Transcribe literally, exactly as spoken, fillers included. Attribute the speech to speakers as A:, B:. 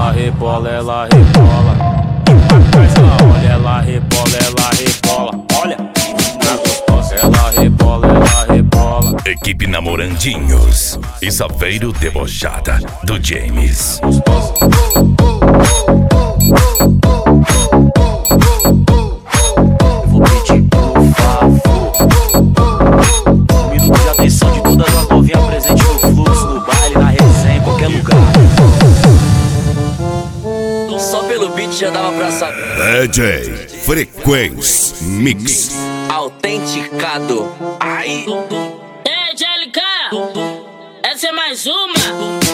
A: ela rebola, ela rebola. Mas ela olha, ela rebola, ela rebola. Olha, na gostosa, ela rebola, ela rebola.
B: Equipe Namorandinhos e Saveiro Debochada do James.
A: Gostosa.
C: Vou pedir por favor um minuto de atenção de todas as novinhas presentes no fluxo, no baile, na resenha, em qualquer lugar. Só pelo beat já dava pra saber.
B: D J Frequência Mix
C: Autenticado. Ai.
D: Ei, J L K, essa é mais uma.